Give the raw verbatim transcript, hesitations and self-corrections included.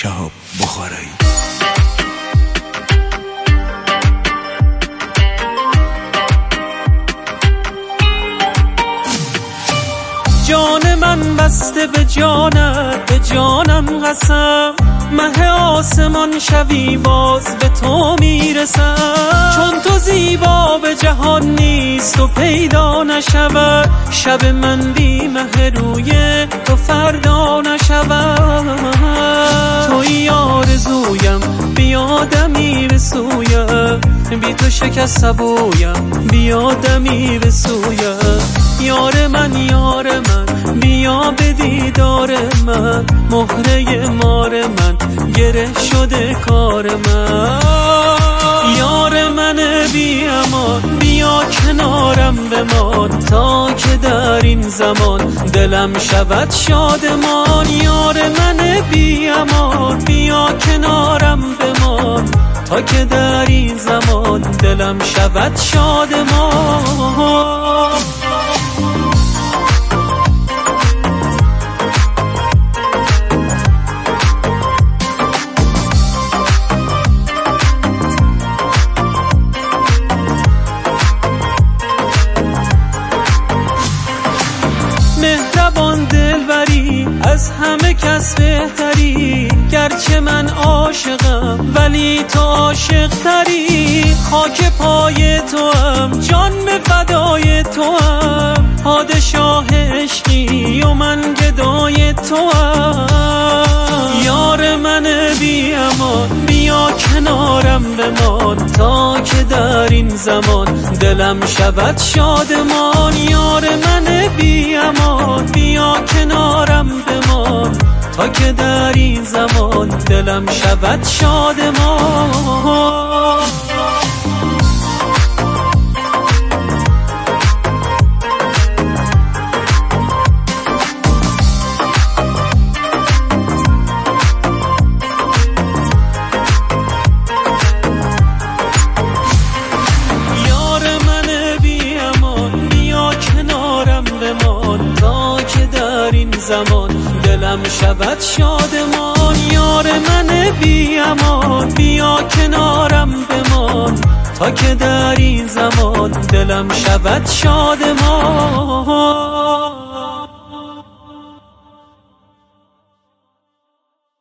شهاب بخارایی. جان من بسته به جانت، به جانم قسم، مه آسمان شبی باز به تو میرسم. چون تو زیبا به جهان نیست و پیدا نشود، شب من بی مه روی تو فردا نشود. توی آرزویم بیادمی رسویم، بی تو شکست سبویم بیادمی رسویم. یار من یار من بیا به دیدار من، مهره مار من گره شده کار من. یار من بی امان بیا کنارم بمان، تا که در این زمان دلم شود شادمان. یار من بی امان بیا کنارم بمان، تا که در این زمان دلم شود شادمان. مهربان دلبری از همه کس بهتری، گرچه من عاشقم ولی تو عاشق تری. خاک پای تو هم جان به فدای تو هم، پادشاه عشقی و من گدای تو هم. یار من بی امان بیا کنارم بمان، تا که در این زمان دلم شود شادمان. یار من بی امان بیا کنارم بمان، تا که در این زمان دلم شود شادمان. تا که در این زمان دلم شود شادمان. یار من بی امان بیا کنارم بمان، تا که در این زمان دلم شود شادمان.